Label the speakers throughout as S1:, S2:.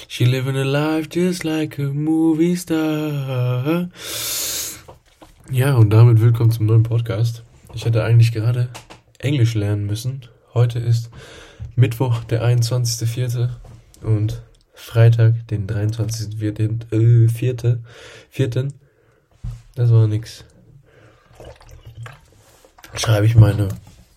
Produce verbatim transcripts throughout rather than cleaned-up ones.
S1: She living a life just like a movie star. Ja, und damit willkommen zum neuen Podcast. Ich hätte eigentlich gerade Englisch lernen müssen. Heute ist Mittwoch, der einundzwanzigster vierte und Freitag, den dreiundzwanzigster vierten Äh, vierte, vierten Das war nix. Schreibe ich meine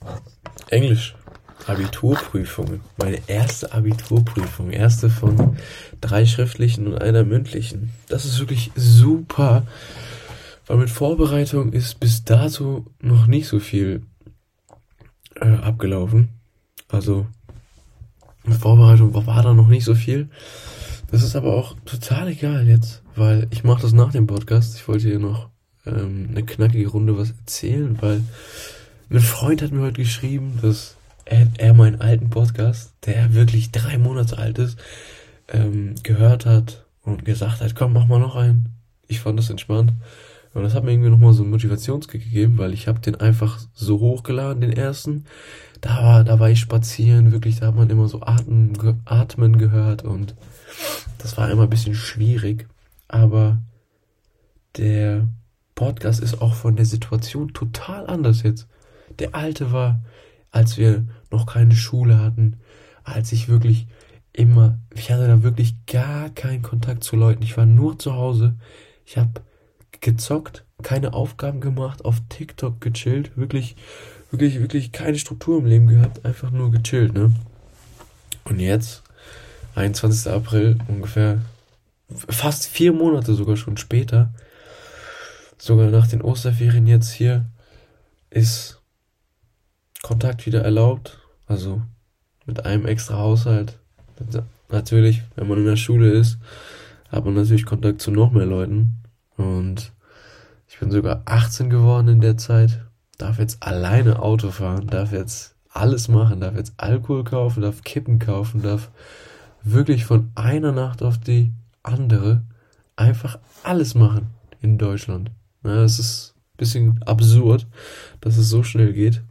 S1: Englisch-Abiturprüfung. Meine erste Abiturprüfung. Erste von drei schriftlichen und einer mündlichen. Das ist wirklich super, weil mit Vorbereitung ist bis dato noch nicht so viel äh, abgelaufen. Also mit Vorbereitung war, war da noch nicht so viel. Das ist aber auch total egal jetzt, weil ich mache das nach dem Podcast. Ich wollte hier noch ähm, eine knackige Runde was erzählen, weil ein Freund hat mir heute geschrieben, dass er, er meinen alten Podcast, der wirklich drei Monate alt ist, ähm, gehört hat und gesagt hat, komm, mach mal noch einen. Ich fand das entspannt. Und das hat mir irgendwie nochmal so einen Motivationskick gegeben, weil ich habe den einfach so hochgeladen, den ersten. Da war, da war ich spazieren, wirklich, da hat man immer so Atmen, ge- Atmen gehört und das war immer ein bisschen schwierig. Aber der Podcast ist auch von der Situation total anders jetzt. Der alte war, als wir noch keine Schule hatten, als ich wirklich immer, ich hatte da wirklich gar keinen Kontakt zu Leuten. Ich war nur zu Hause. Ich habe gezockt, keine Aufgaben gemacht, auf TikTok gechillt, wirklich, wirklich, wirklich keine Struktur im Leben gehabt, einfach nur gechillt, ne? Und jetzt, einundzwanzigster April, ungefähr fast vier Monate sogar schon später, sogar nach den Osterferien jetzt hier, ist Kontakt wieder erlaubt, also mit einem extra Haushalt. Natürlich, wenn man in der Schule ist, hat man natürlich Kontakt zu noch mehr Leuten. Und ich bin sogar achtzehn geworden in der Zeit, darf jetzt alleine Auto fahren, darf jetzt alles machen, darf jetzt Alkohol kaufen, darf Kippen kaufen, darf wirklich von einer Nacht auf die andere einfach alles machen in Deutschland. Ja, das ist ein bisschen absurd, dass es so schnell geht.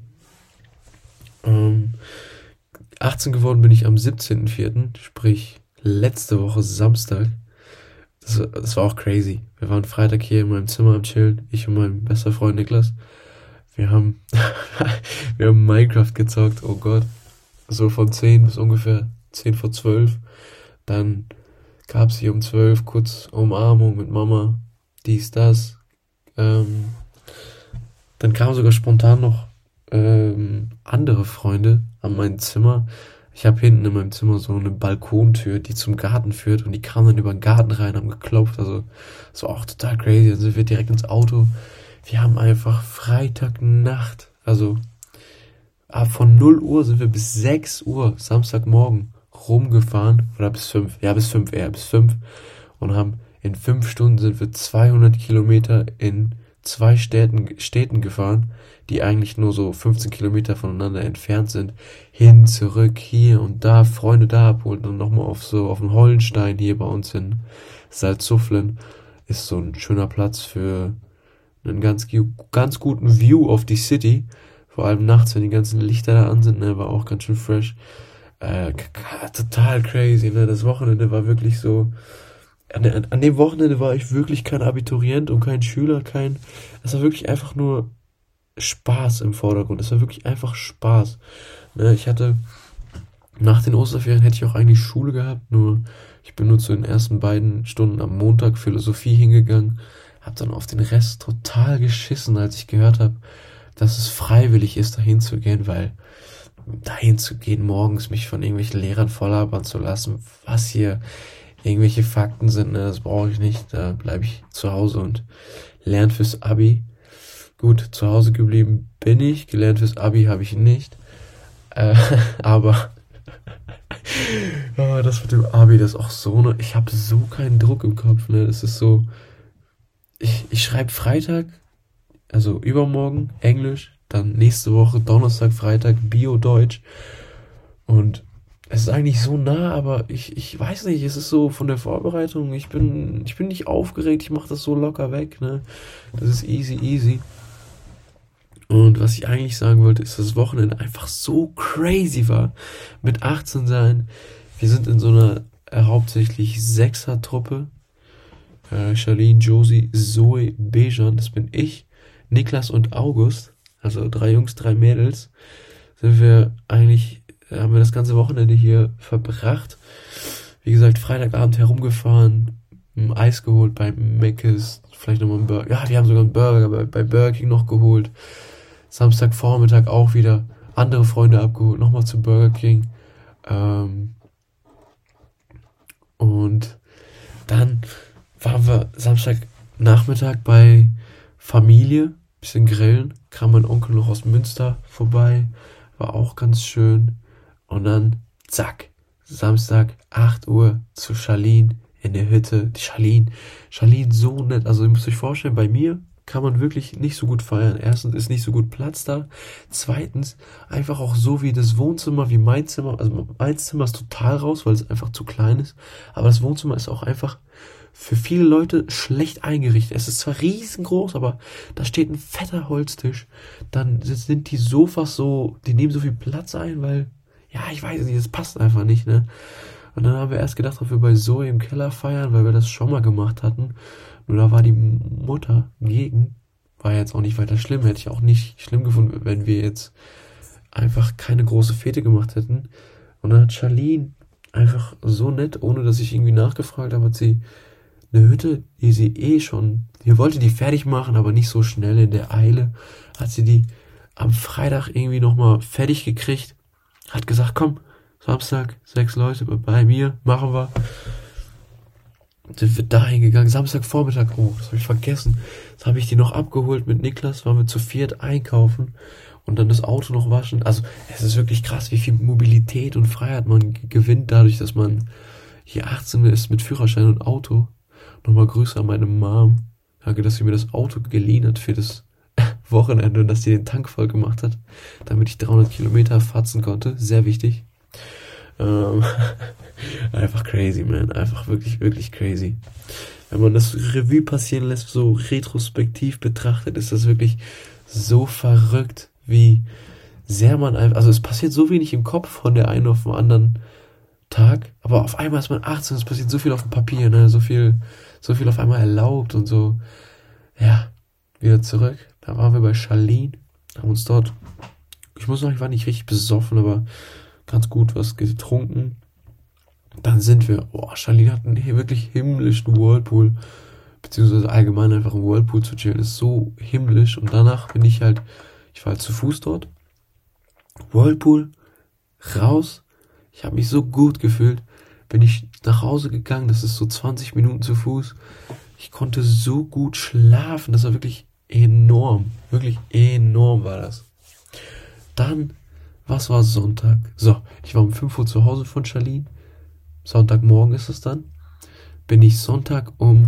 S1: Ähm, achtzehn geworden bin ich am siebzehnten vierten, sprich letzte Woche Samstag. Das, das war auch crazy. Wir waren Freitag hier in meinem Zimmer am Chillen, ich und mein bester Freund Niklas. Wir haben, wir haben Minecraft gezockt, oh Gott. So von zehn bis ungefähr zehn vor zwölf. Dann gab es hier um zwölf kurz Umarmung mit Mama, dies, das. Ähm, dann kamen sogar spontan noch ähm, andere Freunde an mein Zimmer. Ich habe hinten in meinem Zimmer so eine Balkontür, die zum Garten führt und die kamen dann über den Garten rein, haben geklopft, also das war auch total crazy. Dann sind wir direkt ins Auto. Wir haben einfach Freitagnacht, also ab von null Uhr sind wir bis sechs Uhr Samstagmorgen rumgefahren, oder bis fünf, ja bis fünf eher, bis fünf und haben in fünf Stunden sind wir zweihundert Kilometer in zwei Städten, Städten gefahren, die eigentlich nur so fünfzehn Kilometer voneinander entfernt sind, hin, zurück, hier und da, Freunde da abholen und nochmal auf so, auf den Hollenstein hier bei uns in Salzuflen ist so ein schöner Platz für einen ganz, ganz guten View auf die City, vor allem nachts, wenn die ganzen Lichter da an sind, ne, war auch ganz schön fresh, äh, total crazy, ne, das Wochenende war wirklich so, An, an dem Wochenende war ich wirklich kein Abiturient und kein Schüler, kein, es war wirklich einfach nur Spaß im Vordergrund, es war wirklich einfach Spaß. Ne, ich hatte, nach den Osterferien hätte ich auch eigentlich Schule gehabt, nur ich bin nur zu den ersten beiden Stunden am Montag Philosophie hingegangen, hab dann auf den Rest total geschissen, als ich gehört habe, dass es freiwillig ist, dahin zu gehen, weil dahin zu gehen, morgens mich von irgendwelchen Lehrern volllabern zu lassen, was hier irgendwelche Fakten sind, ne, das brauche ich nicht. Da bleibe ich zu Hause und lerne fürs Abi. Gut, zu Hause geblieben bin ich, gelernt fürs Abi habe ich nicht. Äh, aber oh, das mit dem Abi, das ist auch so, ne, ich habe so keinen Druck im Kopf, ne, das ist so, ich, ich schreibe Freitag, also übermorgen Englisch, dann nächste Woche Donnerstag, Freitag Bio, Deutsch und es ist eigentlich so nah, aber ich, ich weiß nicht, es ist so von der Vorbereitung, ich bin, ich bin nicht aufgeregt, ich mache das so locker weg, ne, das ist easy, easy. Und was ich eigentlich sagen wollte, ist, dass das Wochenende einfach so crazy war, mit achtzehn sein, wir sind in so einer äh, hauptsächlich Sechser-Truppe. Äh, Charlene, Josie, Zoe, Bejan, das bin ich, Niklas und August, also drei Jungs, drei Mädels, sind wir eigentlich, äh, haben wir das ganze Wochenende hier verbracht. Wie gesagt, Freitagabend herumgefahren, ein Eis geholt bei Mc's, vielleicht nochmal einen Burger. Ja, wir haben sogar einen Burger bei, bei Burger King noch geholt. Samstagvormittag auch wieder andere Freunde abgeholt, nochmal zu Burger King. Ähm, und dann waren wir Samstagnachmittag bei Familie, bisschen grillen, kam mein Onkel noch aus Münster vorbei, war auch ganz schön. Und dann, zack, Samstag, acht Uhr zu Charlene in der Hütte. Die Charlene, Charlene so nett. Also ihr müsst euch vorstellen, bei mir kann man wirklich nicht so gut feiern. Erstens ist nicht so gut Platz da. Zweitens einfach auch so wie das Wohnzimmer, wie mein Zimmer. Also mein Zimmer ist total raus, weil es einfach zu klein ist. Aber das Wohnzimmer ist auch einfach für viele Leute schlecht eingerichtet. Es ist zwar riesengroß, aber da steht ein fetter Holztisch. Dann sind die Sofas so, die nehmen so viel Platz ein, weil, ja, ich weiß nicht, das passt einfach nicht, ne? Und dann haben wir erst gedacht, ob wir bei Zoe im Keller feiern, weil wir das schon mal gemacht hatten. Nur da war die Mutter gegen. War jetzt auch nicht weiter schlimm. Hätte ich auch nicht schlimm gefunden, wenn wir jetzt einfach keine große Fete gemacht hätten. Und dann hat Charlene einfach so nett, ohne dass ich irgendwie nachgefragt habe, hat sie eine Hütte, die sie eh schon, die wollte die fertig machen, aber nicht so schnell in der Eile, hat sie die am Freitag irgendwie nochmal fertig gekriegt, hat gesagt, komm, Samstag, sechs Leute bei mir, machen wir. Sind wir dahin gegangen, Samstagvormittag, oh, das habe ich vergessen, das habe ich die noch abgeholt mit Niklas, waren wir zu viert einkaufen und dann das Auto noch waschen. Also es ist wirklich krass, wie viel Mobilität und Freiheit man g- gewinnt, dadurch, dass man hier achtzehn ist mit Führerschein und Auto. Nochmal Grüße an meine Mom. Danke, dass sie mir das Auto geliehen hat für das Wochenende und dass sie den Tank voll gemacht hat, damit ich dreihundert Kilometer fatzen konnte. Sehr wichtig. Ähm, einfach crazy, man. Einfach wirklich, wirklich crazy. Wenn man das Revue passieren lässt, so retrospektiv betrachtet, ist das wirklich so verrückt, wie sehr man einfach, also es passiert so wenig im Kopf von der einen auf den anderen Tag, aber auf einmal ist man achtzehn, es passiert so viel auf dem Papier, ne, so viel, so viel auf einmal erlaubt und so. Ja, wieder zurück. Da waren wir bei Charlene, haben uns dort, ich muss sagen, ich war nicht richtig besoffen, aber ganz gut was getrunken. Dann sind wir, oh, Charlene hat einen wirklich himmlischen Whirlpool, beziehungsweise allgemein einfach im Whirlpool zu chillen, ist so himmlisch. Und danach bin ich halt, ich war halt zu Fuß dort, Whirlpool, raus. Ich habe mich so gut gefühlt. Bin ich nach Hause gegangen, das ist so zwanzig Minuten zu Fuß. Ich konnte so gut schlafen, das war wirklich enorm. Wirklich enorm war das. Dann, was war Sonntag? So, ich war um fünf Uhr zu Hause von Charlene. Sonntagmorgen ist es dann. Bin ich Sonntag um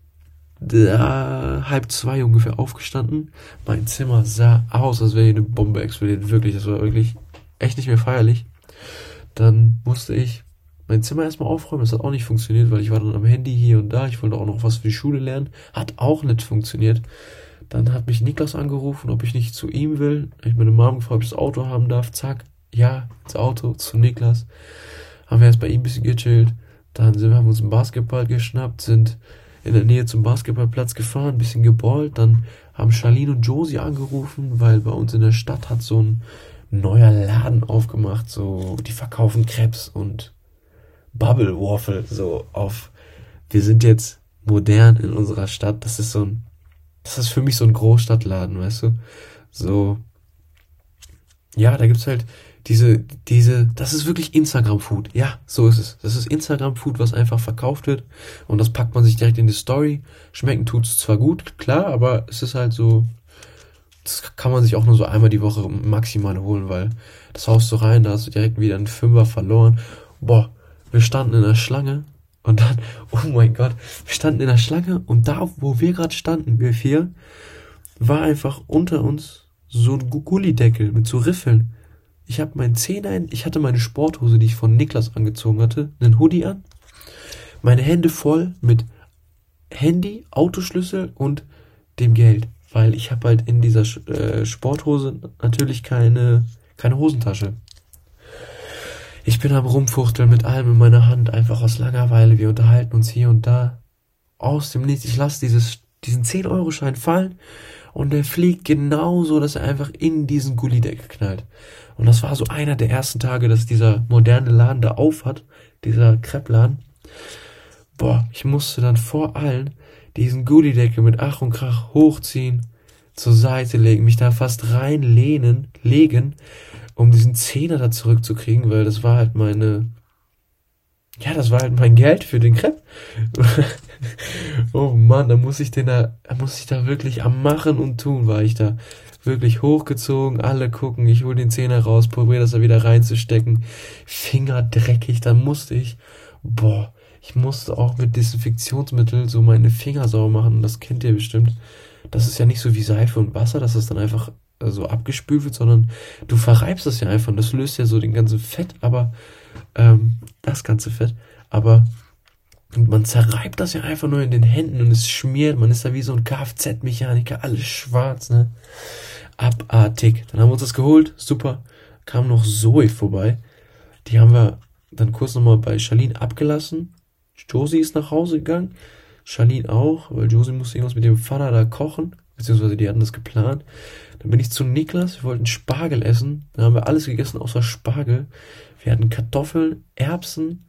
S1: da, halb zwei ungefähr aufgestanden. Mein Zimmer sah aus, als wäre hier eine Bombe explodiert. Wirklich, das war wirklich echt nicht mehr feierlich. Dann musste ich mein Zimmer erstmal aufräumen. Das hat auch nicht funktioniert, weil ich war dann am Handy hier und da. Ich wollte auch noch was für die Schule lernen. Hat auch nicht funktioniert. Dann hat mich Niklas angerufen, ob ich nicht zu ihm will. Ich meine Mom gefragt, ob ich das Auto haben darf. Zack, ja, ins Auto, zu Niklas. Haben wir erst bei ihm ein bisschen gechillt. Dann sind wir, haben uns einen Basketball geschnappt, sind in der Nähe zum Basketballplatz gefahren, ein bisschen geballt. Dann haben Charlene und Josie angerufen, weil bei uns in der Stadt hat so ein neuer Laden aufgemacht. So, die verkaufen Crepes und Bubble Waffle. So auf, wir sind jetzt modern in unserer Stadt. Das ist so ein, das ist für mich so ein Großstadtladen, weißt du? So, ja, da gibt's halt diese, diese, das ist wirklich Instagram-Food. Ja, so ist es. Das ist Instagram-Food, was einfach verkauft wird. Und das packt man sich direkt in die Story. Schmecken tut's zwar gut, klar, aber es ist halt so, das kann man sich auch nur so einmal die Woche maximal holen, weil das haust du rein, da hast du direkt wieder einen Fünfer verloren. Boah, wir standen in der Schlange und dann, oh mein Gott, wir standen in der Schlange und da, wo wir gerade standen, wir vier, war einfach unter uns so ein Gullideckel mit so Riffeln. Ich habe meinen Zehner, ich hatte meine Sporthose, die ich von Niklas angezogen hatte, einen Hoodie an, meine Hände voll mit Handy, Autoschlüssel und dem Geld, weil ich habe halt in dieser äh, Sporthose natürlich keine keine Hosentasche. Ich bin am Rumfuchteln mit allem in meiner Hand, einfach aus Langeweile. Wir unterhalten uns hier und da. Aus dem Nichts. Ich lasse dieses, diesen zehn-Euro-Schein fallen und der fliegt genauso, dass er einfach in diesen Gullideckel knallt. Und das war so einer der ersten Tage, dass dieser moderne Laden da auf hat, dieser Crepeladen. Boah, ich musste dann vor allen diesen Gullideckel mit Ach und Krach hochziehen, zur Seite legen, mich da fast reinlehnen, legen, um diesen Zehner da zurückzukriegen, weil das war halt meine, ja, das war halt mein Geld für den Crepe. Oh Mann, da muss ich den da, da muss ich da wirklich am Machen und Tun war ich da. Wirklich hochgezogen, alle gucken, ich hol den Zehner raus, probiere das da wieder reinzustecken. Finger dreckig, dann musste ich, boah, ich musste auch mit Desinfektionsmittel so meine Finger sauber machen, das kennt ihr bestimmt. Das ist ja nicht so wie Seife und Wasser, dass es dann einfach äh, so abgespült wird, sondern du verreibst das ja einfach und das löst ja so den ganzen Fett, aber, ähm, das ganze Fett, aber und man zerreibt das ja einfach nur in den Händen und es schmiert, man ist da wie so ein Kfz-Mechaniker, alles schwarz, ne? Abartig. Dann haben wir uns das geholt, super. Kam noch Zoe vorbei. Die haben wir dann kurz nochmal bei Charlene abgelassen. Josie ist nach Hause gegangen. Charlene auch, weil Josie musste irgendwas mit dem Vater da kochen. Beziehungsweise die hatten das geplant. Dann bin ich zu Niklas, wir wollten Spargel essen. Dann haben wir alles gegessen außer Spargel. Wir hatten Kartoffeln, Erbsen,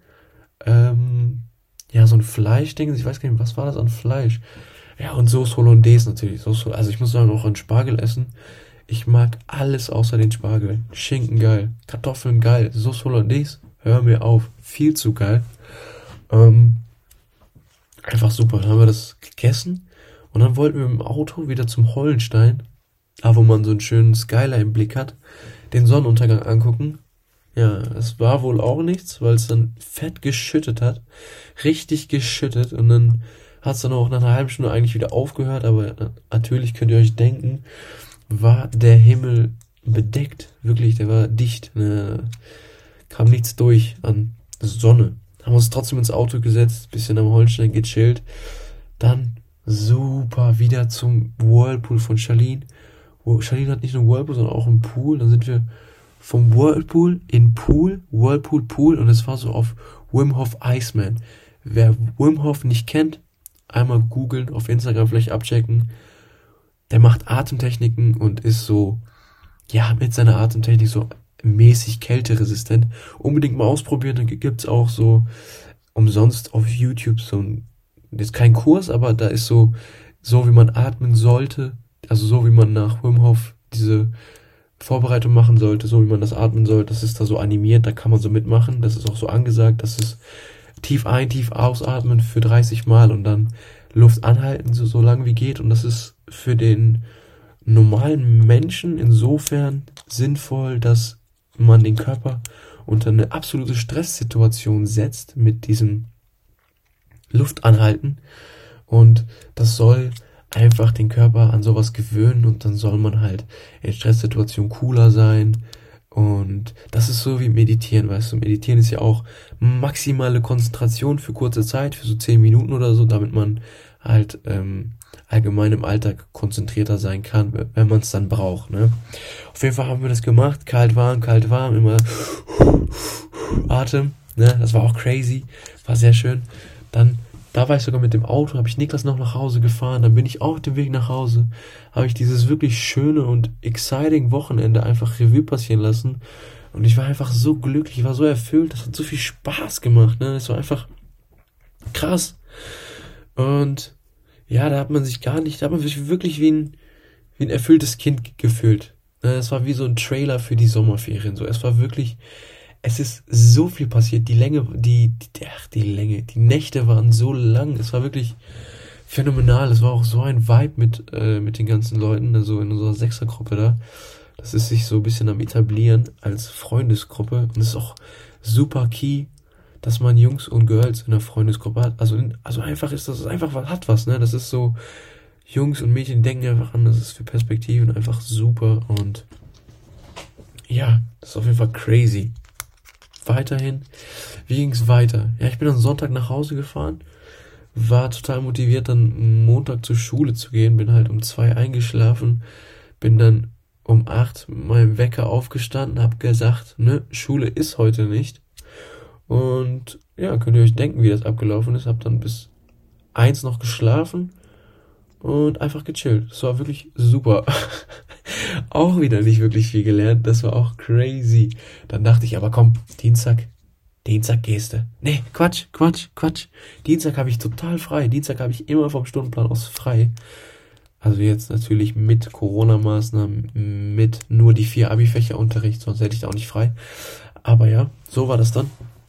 S1: ähm, ja, so ein Fleischding. Ich weiß gar nicht, was war das an Fleisch? Ja, und Sauce Hollandaise natürlich. Sauce, also ich muss sagen, auch an Spargel essen. Ich mag alles außer den Spargel. Schinken geil, Kartoffeln geil, Sauce Hollandaise, hör mir auf. Viel zu geil. Ähm, einfach super. Dann haben wir das gegessen und dann wollten wir im Auto wieder zum Hollenstein, da wo man so einen schönen Skyline-Blick hat, den Sonnenuntergang angucken. Ja, es war wohl auch nichts, weil es dann fett geschüttet hat. Richtig geschüttet. Und dann hat es dann auch nach einer halben Stunde eigentlich wieder aufgehört. Aber natürlich könnt ihr euch denken, war der Himmel bedeckt. Wirklich, der war dicht. Ne? Kam nichts durch an Sonne. Haben uns trotzdem ins Auto gesetzt, bisschen am Holstein gechillt. Dann super wieder zum Whirlpool von Charlene. Charlene hat nicht nur einen Whirlpool, sondern auch einen Pool. Dann sind wir vom Whirlpool in Pool, Whirlpool, Pool und es war so auf Wim Hof Iceman. Wer Wim Hof nicht kennt, einmal googeln, auf Instagram vielleicht abchecken. Der macht Atemtechniken und ist so, ja, mit seiner Atemtechnik so mäßig kälteresistent. Unbedingt mal ausprobieren, dann gibt's auch so umsonst auf YouTube so ein, ist kein Kurs, aber da ist so, so wie man atmen sollte, also so wie man nach Wim Hof diese Vorbereitung machen sollte, so wie man das atmen soll, das ist da so animiert, da kann man so mitmachen, das ist auch so angesagt, das ist tief ein, tief ausatmen für dreißig Mal und dann Luft anhalten, so, so lange wie geht und das ist für den normalen Menschen insofern sinnvoll, dass man den Körper unter eine absolute Stresssituation setzt mit diesem Luftanhalten und das soll einfach den Körper an sowas gewöhnen und dann soll man halt in Stresssituationen cooler sein und das ist so wie Meditieren, weißt du, Meditieren ist ja auch maximale Konzentration für kurze Zeit, für so zehn Minuten oder so, damit man halt ähm, allgemein im Alltag konzentrierter sein kann, wenn man es dann braucht, ne. Auf jeden Fall haben wir das gemacht, kalt, warm, kalt, warm, immer Atem, ne, das war auch crazy, war sehr schön, dann da war ich sogar mit dem Auto, habe ich Niklas noch nach Hause gefahren, dann bin ich auf dem Weg nach Hause, habe ich dieses wirklich schöne und exciting Wochenende einfach Revue passieren lassen und ich war einfach so glücklich, ich war so erfüllt, das hat so viel Spaß gemacht, ne, das war einfach krass und ja, da hat man sich gar nicht, da hat man sich wirklich wie ein, wie ein erfülltes Kind gefühlt, ne, es war wie so ein Trailer für die Sommerferien, so, es war wirklich, es ist so viel passiert, die Länge, die, die, ach, die Länge, die Nächte waren so lang, es war wirklich phänomenal, es war auch so ein Vibe mit, äh, mit den ganzen Leuten, also in unserer Sechsergruppe da, das ist sich so ein bisschen am etablieren als Freundesgruppe und es ist auch super key, dass man Jungs und Girls in der Freundesgruppe hat, also, in, also einfach ist das, einfach was, hat was, ne, das ist so, Jungs und Mädchen denken einfach an, das ist für Perspektiven einfach super und ja, das ist auf jeden Fall crazy. Weiterhin, wie ging's weiter? Ja, ich bin am Sonntag nach Hause gefahren, war total motiviert, dann Montag zur Schule zu gehen, bin halt um zwei eingeschlafen, bin dann um acht mit meinem Wecker aufgestanden, hab gesagt, ne, Schule ist heute nicht, Und ja, könnt ihr euch denken, wie das abgelaufen ist. Hab dann bis eins noch geschlafen und einfach gechillt. Das war wirklich super. Auch wieder nicht wirklich viel gelernt. Das war auch crazy. Dann dachte ich, aber komm, Dienstag, Dienstag gehst du. Nee, Quatsch, Quatsch, Quatsch. Dienstag habe ich total frei. Dienstag habe ich immer vom Stundenplan aus frei. Also jetzt natürlich mit Corona-Maßnahmen, mit nur die vier Abi-Fächer Unterricht, sonst hätte ich da auch nicht frei. Aber ja, so war das dann.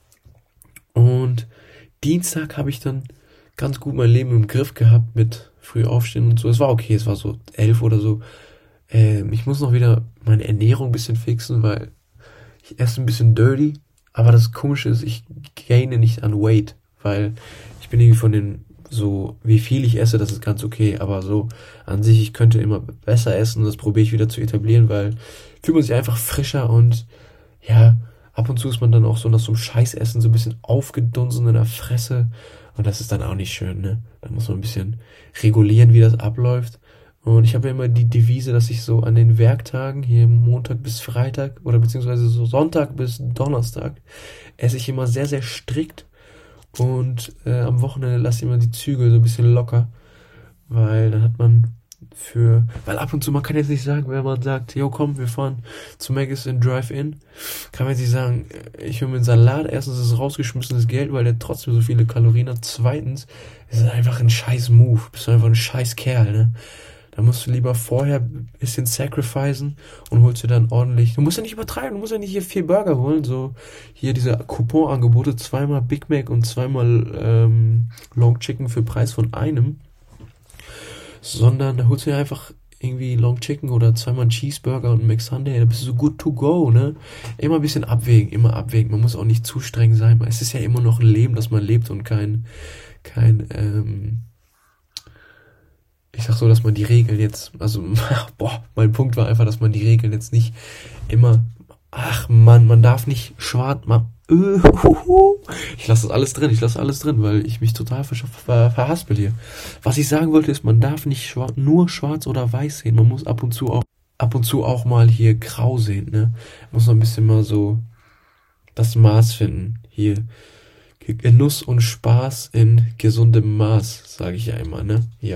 S1: Und Dienstag habe ich dann ganz gut mein Leben im Griff gehabt mit früh aufstehen und so. Es war okay, es war so elf oder so. Ähm, ich muss noch wieder meine Ernährung ein bisschen fixen, weil ich esse ein bisschen dirty. Aber das Komische ist, ich gaine nicht an Weight, weil ich bin irgendwie von den, so wie viel ich esse, das ist ganz okay. Aber so an sich, ich könnte immer besser essen. Das probiere ich wieder zu etablieren, weil fühlt man sich einfach frischer und ja, ab und zu ist man dann auch so nach so einem Scheißessen so ein bisschen aufgedunsen in der Fresse. Und das ist dann auch nicht schön, ne? Da muss man ein bisschen regulieren, wie das abläuft. Und ich habe ja immer die Devise, dass ich so an den Werktagen, hier Montag bis Freitag oder beziehungsweise so Sonntag bis Donnerstag, esse ich immer sehr, sehr strikt. Und äh, am Wochenende lasse ich immer die Zügel so ein bisschen locker. Weil dann hat man für, weil ab und zu, man kann jetzt nicht sagen, wenn man sagt, jo komm, wir fahren zu Maggis in Drive-In, kann man jetzt nicht sagen, ich hole mir einen Salat, erstens ist es rausgeschmissenes Geld, weil der trotzdem so viele Kalorien hat, zweitens ist es einfach ein scheiß Move, bist du einfach ein scheiß Kerl, ne? Da musst du lieber vorher ein bisschen sacrificen und holst dir dann ordentlich, du musst ja nicht übertreiben, du musst ja nicht hier vier Burger holen, so hier diese Coupon-Angebote, zweimal Big Mac und zweimal ähm, Long Chicken für Preis von einem, sondern da holst du dir einfach irgendwie Long Chicken oder zweimal Cheeseburger und Mac Sunday, da bist du so good to go, ne? Immer ein bisschen abwägen, immer abwägen, man muss auch nicht zu streng sein, es ist ja immer noch ein Leben, das man lebt und kein, kein, ähm, ich sag so, dass man die Regeln jetzt, also, boah, mein Punkt war einfach, dass man die Regeln jetzt nicht immer, ach man, man darf nicht schwarz, man, ich lasse das alles drin, ich lasse alles drin, weil ich mich total ver ver verhaspel hier. Was ich sagen wollte ist, man darf nicht schwar nur schwarz oder weiß sehen, man muss ab und zu auch, ab und zu auch mal hier grau sehen, ne? Man muss noch ein bisschen mal so das Maß finden, hier. Genuss und Spaß in gesundem Maß, sage ich ja immer, ne? Ja.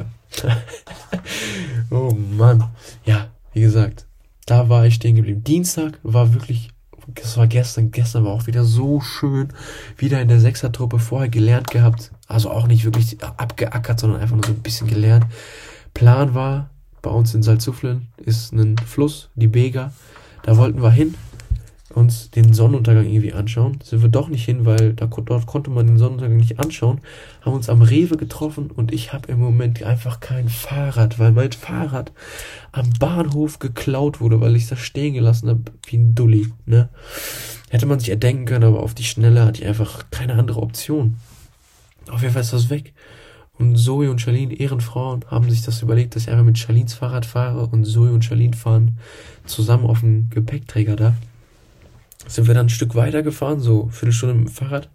S1: Oh Mann. Ja, wie gesagt, da war ich stehen geblieben. Dienstag war wirklich, das war gestern, gestern war auch wieder so schön, wieder in der Sechsertruppe, vorher gelernt gehabt, also auch nicht wirklich abgeackert, sondern einfach nur so ein bisschen gelernt. Plan war, bei uns in Salzuflen ist ein Fluss, die Bega, da wollten wir hin, uns den Sonnenuntergang irgendwie anschauen. Sind wir doch nicht hin, weil da, dort konnte man den Sonnenuntergang nicht anschauen. Haben uns am Rewe getroffen und ich habe im Moment einfach kein Fahrrad, weil mein Fahrrad am Bahnhof geklaut wurde, weil ich das stehen gelassen habe wie ein Dulli, ne? Hätte man sich erdenken können, aber auf die Schnelle hatte ich einfach keine andere Option. Auf jeden Fall ist das weg. Und Zoe und Charlene, Ehrenfrauen, haben sich das überlegt, dass ich einfach mit Charlines Fahrrad fahre und Zoe und Charlene fahren zusammen auf dem Gepäckträger da. Sind wir dann ein Stück weiter gefahren, so eine Viertelstunde mit dem Fahrrad.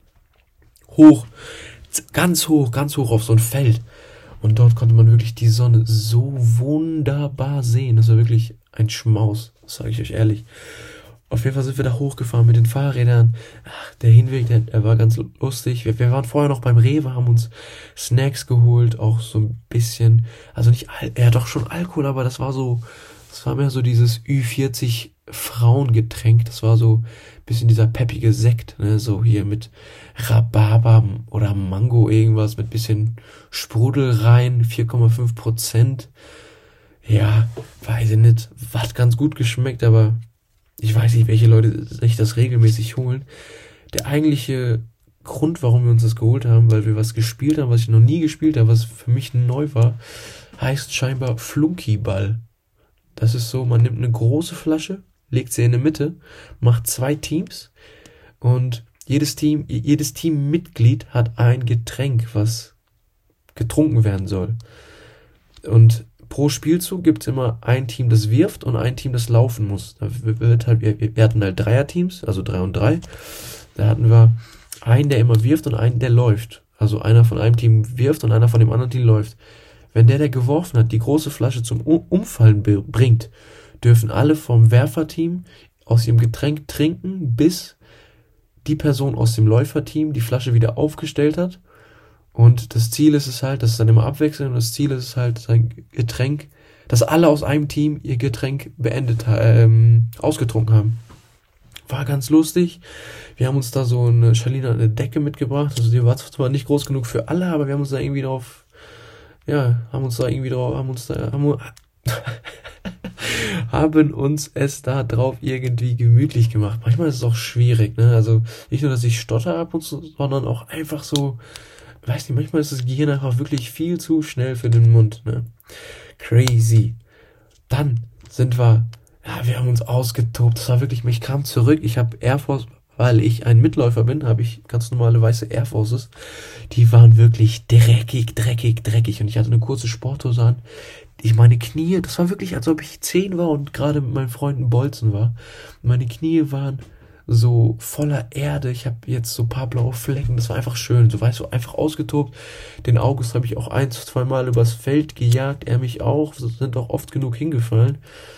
S1: Hoch, ganz hoch, ganz hoch auf so ein Feld. Und dort konnte man wirklich die Sonne so wunderbar sehen. Das war wirklich ein Schmaus, das sage ich euch ehrlich. Auf jeden Fall sind wir da hochgefahren mit den Fahrrädern. Ach, der Hinweg, der, der war ganz lustig. Wir, wir waren vorher noch beim Rewe, haben uns Snacks geholt, auch so ein bisschen, also nicht, Al ja doch schon Alkohol, aber das war so, das war mehr so dieses Ü vierzig Frauengetränk. Das war so ein bisschen dieser peppige Sekt, ne, so hier mit Rhabarber oder Mango irgendwas, mit bisschen Sprudel rein, vier Komma fünf Prozent. Ja, weiß ich nicht, hat ganz gut geschmeckt, aber ich weiß nicht, welche Leute sich das regelmäßig holen. Der eigentliche Grund, warum wir uns das geholt haben, weil wir was gespielt haben, was ich noch nie gespielt habe, was für mich neu war, heißt scheinbar Flunkyball. Das ist so, man nimmt eine große Flasche, legt sie in die Mitte, macht zwei Teams und jedes Team, jedes Teammitglied hat ein Getränk, was getrunken werden soll. Und pro Spielzug gibt es immer ein Team, das wirft und ein Team, das laufen muss. Da wird halt, wir, wir hatten halt Dreierteams, also drei und drei. Da hatten wir einen, der immer wirft und einen, der läuft. Also einer von einem Team wirft und einer von dem anderen Team läuft. Wenn der, der geworfen hat, die große Flasche zum Umfallen bringt, dürfen alle vom Werferteam aus ihrem Getränk trinken, bis die Person aus dem Läuferteam die Flasche wieder aufgestellt hat. Und das Ziel ist es halt, das ist dann immer abwechselnd, und das Ziel ist es halt, sein Getränk, dass alle aus einem Team ihr Getränk beendet, ähm, ausgetrunken haben. War ganz lustig. Wir haben uns da so eine, Charlene hat eine Decke mitgebracht. Also die war zwar nicht groß genug für alle, aber wir haben uns da irgendwie drauf, ja, haben uns da irgendwie drauf, haben uns da, haben, haben uns es da drauf irgendwie gemütlich gemacht. Manchmal ist es auch schwierig, ne? Also nicht nur, dass ich stotter ab und zu, sondern auch einfach so, weiß nicht, manchmal ist das Gehirn einfach wirklich viel zu schnell für den Mund, ne? Crazy. Dann sind wir, ja, wir haben uns ausgetobt. Das war wirklich, ich kam zurück, ich habe Air Force, weil ich ein Mitläufer bin, habe ich ganz normale weiße Air Forces. Die waren wirklich dreckig, dreckig, dreckig. Und ich hatte eine kurze Sporthose an. Ich, meine Knie, das war wirklich, als ob ich zehn war und gerade mit meinen Freunden Bolzen war. Meine Knie waren so voller Erde. Ich habe jetzt so ein paar blaue Flecken. Das war einfach schön. So, weißt du, einfach ausgetobt. Den August habe ich auch ein, zwei Mal übers Feld gejagt. Er mich auch. Wir sind auch oft genug hingefallen.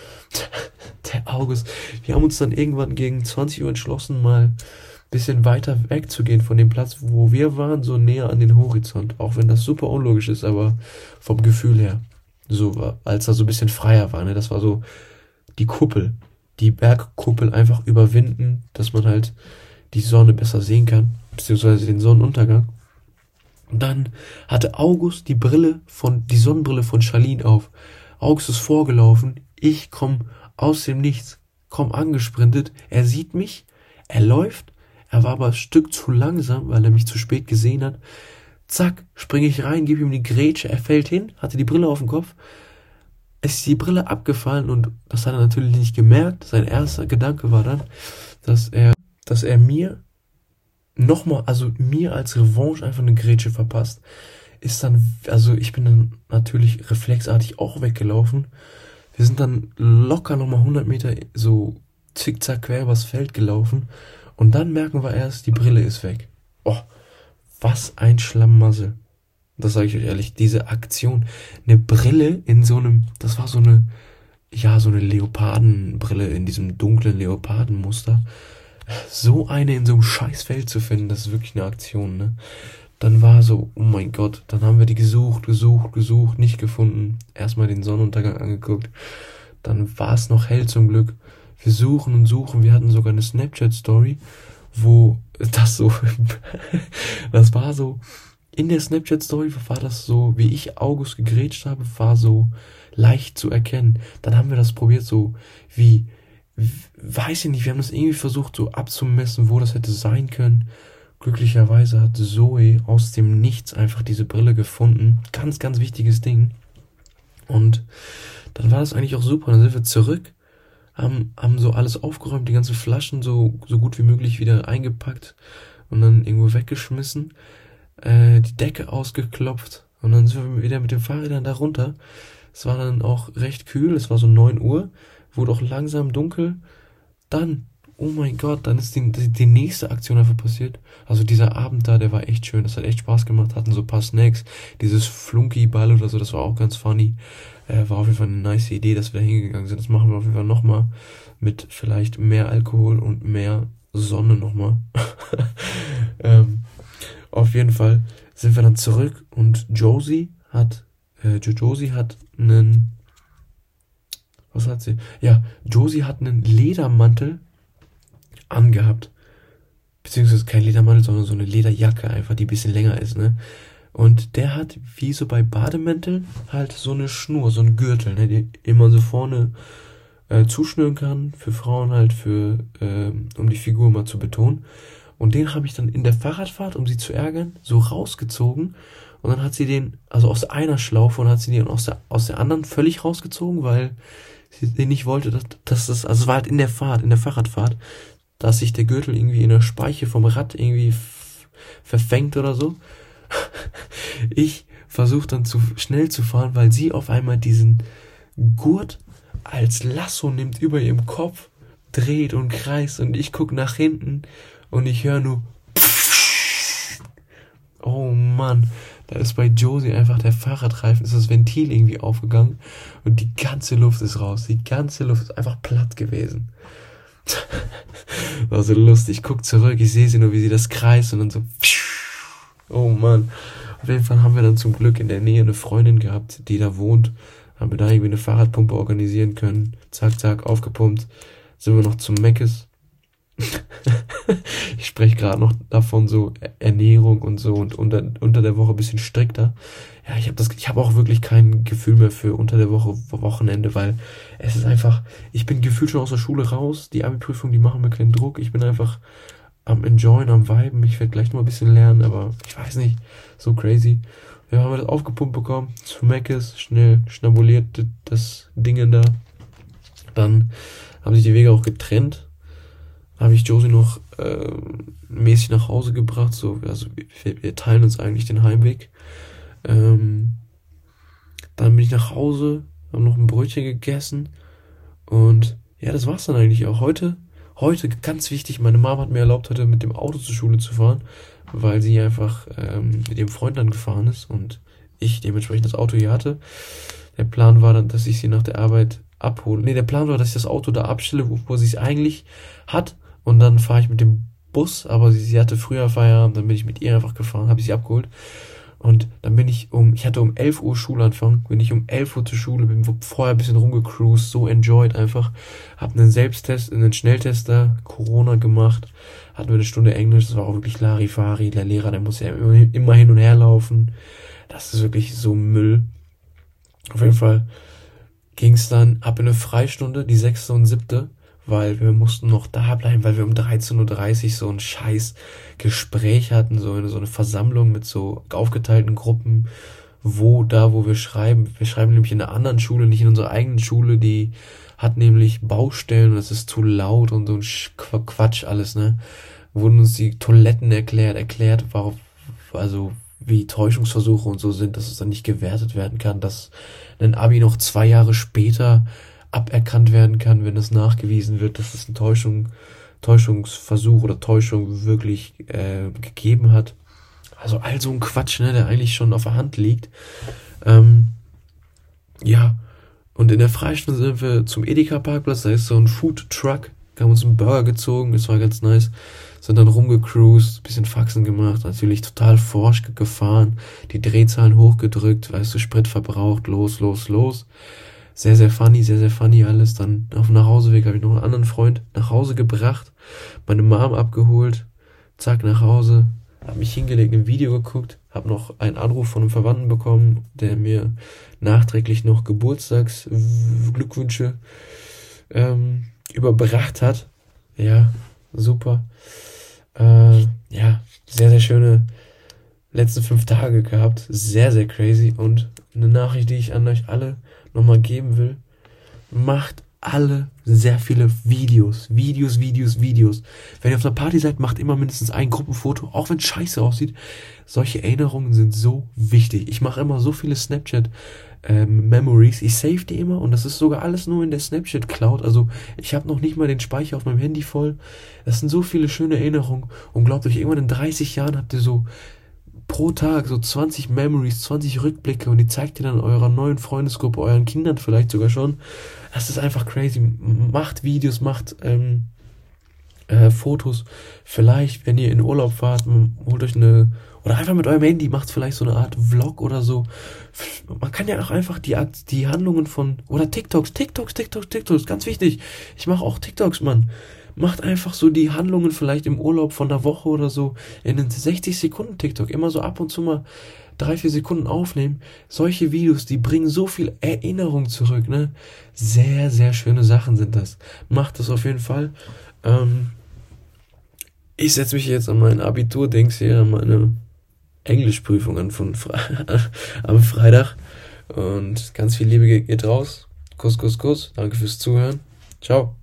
S1: Der August. Wir haben uns dann irgendwann gegen zwanzig Uhr entschlossen, mal ein bisschen weiter wegzugehen von dem Platz, wo wir waren, so näher an den Horizont. Auch wenn das super unlogisch ist, aber vom Gefühl her. So, als da so ein bisschen freier war, ne? Das war so die Kuppel. Die Bergkuppel einfach überwinden, dass man halt die Sonne besser sehen kann, beziehungsweise den Sonnenuntergang. Und dann hatte August die Brille von, die Sonnenbrille von Charlene auf. August ist vorgelaufen, ich komme aus dem Nichts, komm angesprintet, er sieht mich, er läuft, er war aber ein Stück zu langsam, weil er mich zu spät gesehen hat. Zack, springe ich rein, gebe ihm die Grätsche, er fällt hin, hatte die Brille auf dem Kopf, es ist die Brille abgefallen und das hat er natürlich nicht gemerkt. Sein erster Gedanke war dann, dass er, dass er mir nochmal, also mir als Revanche einfach eine Grätsche verpasst. Ist dann, also ich bin dann natürlich reflexartig auch weggelaufen. Wir sind dann locker nochmal hundert Meter so zickzack quer übers Feld gelaufen und dann merken wir erst, die Brille ist weg. Oh, was ein Schlamassel. Das sage ich euch ehrlich, diese Aktion, eine Brille in so einem, das war so eine, ja, so eine Leopardenbrille in diesem dunklen Leopardenmuster. So eine in so einem Scheißfeld zu finden, das ist wirklich eine Aktion, ne? Dann war so, oh mein Gott, dann haben wir die gesucht, gesucht, gesucht, nicht gefunden. Erstmal den Sonnenuntergang angeguckt. Dann war es noch hell zum Glück. Wir suchen und suchen, wir hatten sogar eine Snapchat-Story, wo das so, das war so, in der Snapchat-Story war das so, wie ich August gegrätscht habe, war so leicht zu erkennen. Dann haben wir das probiert, so wie, weiß ich nicht, wir haben das irgendwie versucht so abzumessen, wo das hätte sein können. Glücklicherweise hat Zoe aus dem Nichts einfach diese Brille gefunden. Ganz, ganz wichtiges Ding. Und dann war das eigentlich auch super. Dann sind wir zurück, haben, haben so alles aufgeräumt, die ganzen Flaschen so, so gut wie möglich wieder eingepackt und dann irgendwo weggeschmissen, äh, die Decke ausgeklopft und dann sind wir wieder mit den Fahrrädern da runter. Es war dann auch recht kühl, es war so neun Uhr, wurde auch langsam dunkel. Dann, oh mein Gott, dann ist die, die, die nächste Aktion einfach passiert. Also dieser Abend da, der war echt schön, das hat echt Spaß gemacht, hatten so ein paar Snacks, dieses Flunky-Ball oder so, das war auch ganz funny. Äh, war auf jeden Fall eine nice Idee, dass wir da hingegangen sind. Das machen wir auf jeden Fall nochmal mit vielleicht mehr Alkohol und mehr Sonne nochmal. ähm, auf jeden Fall sind wir dann zurück und Josie hat, äh, Josie hat einen, was hat sie? Ja, Josie hat einen Ledermantel angehabt. Beziehungsweise kein Ledermantel, sondern so eine Lederjacke einfach, die ein bisschen länger ist, ne? Und der hat, wie so bei Bademänteln, halt so eine Schnur, so ein Gürtel, ne, die immer so vorne äh, zuschnüren kann, für Frauen halt, für, äh, um die Figur mal zu betonen. Und den habe ich dann in der Fahrradfahrt, um sie zu ärgern, so rausgezogen. Und dann hat sie den, also aus einer Schlaufe, und hat sie den aus der, aus der anderen völlig rausgezogen, weil sie den nicht wollte, dass, dass das, also es war halt in der Fahrt, in der Fahrradfahrt, dass sich der Gürtel irgendwie in der Speiche vom Rad irgendwie f- verfängt oder so. Ich versuche dann zu schnell zu fahren, weil sie auf einmal diesen Gurt als Lasso nimmt über ihrem Kopf, dreht und kreist und ich gucke nach hinten und ich höre nur oh Mann, da ist bei Josie einfach der Fahrradreifen, ist das Ventil irgendwie aufgegangen und die ganze Luft ist raus, die ganze Luft ist einfach platt gewesen. War so lustig. Ich guck zurück, ich sehe sie nur, wie sie das kreist und dann so. Oh Mann. Auf jeden Fall haben wir dann zum Glück in der Nähe eine Freundin gehabt, die da wohnt. Haben wir da irgendwie eine Fahrradpumpe organisieren können. Zack, zack, aufgepumpt. Sind wir noch zum Meckes. Ich spreche gerade noch davon, so Ernährung und so und unter, unter der Woche ein bisschen strikter. Ja, ich habe das, ich habe auch wirklich kein Gefühl mehr für unter der Woche, Wochenende, weil es ist einfach, ich bin gefühlt schon aus der Schule raus. Die Abi-Prüfung, die machen mir keinen Druck. Ich bin einfach am Enjoyen, am Viben. Ich werde gleich noch ein bisschen lernen, aber ich weiß nicht, so crazy. Ja, haben wir das aufgepumpt bekommen, zu Meckes, schnell schnabuliert das Ding da. Dann haben sich die Wege auch getrennt. Habe ich Josie noch äh, mäßig nach Hause gebracht. So, also wir, wir teilen uns eigentlich den Heimweg. Ähm, dann bin ich nach Hause, habe noch ein Brötchen gegessen und ja, das war's dann eigentlich auch. Heute, heute ganz wichtig, meine Mom hat mir erlaubt, heute mit dem Auto zur Schule zu fahren, weil sie einfach ähm, mit ihrem Freund dann gefahren ist und ich dementsprechend das Auto hier hatte. Der Plan war dann, dass ich sie nach der Arbeit abhole. Nee, der Plan war, dass ich das Auto da abstelle, wo, wo sie es eigentlich hat. Und dann fahre ich mit dem Bus, aber sie, sie hatte früher Feierabend, dann bin ich mit ihr einfach gefahren, habe ich sie abgeholt. Und dann bin ich um, ich hatte um elf Uhr Schulanfang, bin ich um elf Uhr zur Schule, bin vorher ein bisschen rumgecruised, so enjoyed einfach. Hab einen Selbsttest, einen Schnelltester, Corona gemacht, hatten wir eine Stunde Englisch, das war auch wirklich Larifari, der Lehrer, der muss ja immer, immer hin und her laufen. Das ist wirklich so Müll. Auf jeden Fall ging's dann ab in eine Freistunde, die sechste und siebte, weil wir mussten noch da bleiben, weil wir um dreizehn Uhr dreißig so ein scheiß Gespräch hatten, so eine, so eine Versammlung mit so aufgeteilten Gruppen, wo, da, wo wir schreiben. Wir schreiben nämlich in einer anderen Schule, nicht in unserer eigenen Schule, die hat nämlich Baustellen und das ist zu laut und so ein Quatsch alles, ne. Wurden uns die Toiletten erklärt, erklärt, warum, also, wie Täuschungsversuche und so sind, dass es dann nicht gewertet werden kann, dass ein Abi noch zwei Jahre später aberkannt werden kann, wenn es nachgewiesen wird, dass es ein Täuschung, Täuschungsversuch oder Täuschung wirklich äh, gegeben hat. Also all so ein Quatsch, ne, der eigentlich schon auf der Hand liegt. Ähm, ja, und in der Freistunde sind wir zum Edeka-Parkplatz, da ist so ein Food-Truck, haben uns einen Burger gezogen, das war ganz nice, sind dann rumgecruised, bisschen Faxen gemacht, natürlich total forsch gefahren, die Drehzahlen hochgedrückt, weißt du, Sprit verbraucht, los, los, los. Sehr, sehr funny, sehr, sehr funny alles. Dann auf dem Nachhauseweg habe ich noch einen anderen Freund nach Hause gebracht, meine Mom abgeholt, zack, nach Hause, habe mich hingelegt, ein Video geguckt, habe noch einen Anruf von einem Verwandten bekommen, der mir nachträglich noch Geburtstagsglückwünsche ähm, überbracht hat. Ja, super. Äh, ja, sehr, sehr schöne letzten fünf Tage gehabt. Sehr, sehr crazy. Und eine Nachricht, die ich an euch alle nochmal geben will: Macht alle sehr viele Videos. Videos, Videos, Videos. Wenn ihr auf einer Party seid, macht immer mindestens ein Gruppenfoto, auch wenn es scheiße aussieht. Solche Erinnerungen sind so wichtig. Ich mache immer so viele Snapchat ähm, Memories. Ich save die immer und das ist sogar alles nur in der Snapchat Cloud. Also ich habe noch nicht mal den Speicher auf meinem Handy voll. Das sind so viele schöne Erinnerungen. Und glaubt euch, irgendwann in dreißig Jahren habt ihr so pro Tag so zwanzig Memories, zwanzig Rückblicke und die zeigt ihr dann eurer neuen Freundesgruppe, euren Kindern vielleicht sogar schon. Das ist einfach crazy. Macht Videos, macht ähm, äh, Fotos. Vielleicht, wenn ihr in Urlaub fahrt, holt euch eine, oder einfach mit eurem Handy, macht vielleicht so eine Art Vlog oder so. Man kann ja auch einfach die, die Handlungen von, oder TikToks, TikToks, TikToks, TikToks, ganz wichtig. Ich mache auch TikToks, Mann. Macht einfach so die Handlungen vielleicht im Urlaub von der Woche oder so in den sechzig Sekunden TikTok. Immer so ab und zu mal drei, vier Sekunden aufnehmen. Solche Videos, die bringen so viel Erinnerung zurück, ne? Sehr, sehr schöne Sachen sind das. Macht das auf jeden Fall. Ähm, ich setze mich jetzt an mein Abitur-Dings hier, an meine Englischprüfung an von Fre- am Freitag. Und ganz viel Liebe geht raus. Kuss, Kuss, Kuss. Danke fürs Zuhören. Ciao.